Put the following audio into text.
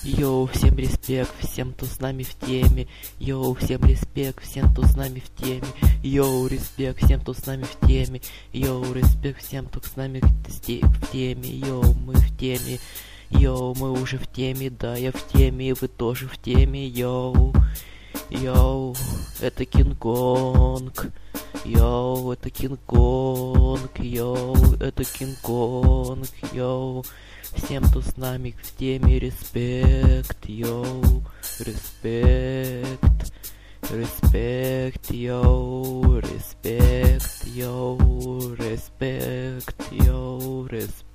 Йоу, всем респект, всем, кто с нами в теме. Йоу, всем респект, всем, кто с нами в теме. Йоу, респект всем, кто с нами в теме. Йоу, респект всем, кто с нами в теме. Йоу, мы в теме. Йоу, мы уже в теме, да, я в теме, вы тоже в теме. Йоу, йоу, это Кинг-Конг. Йоу, это Кинг-Конг. Йоу, это Кинг-Конг. Йоу, всем, кто с нами в теме, респект. Йоу, респект. Респект, йоу, респект, йоу, респект, йоу, респект.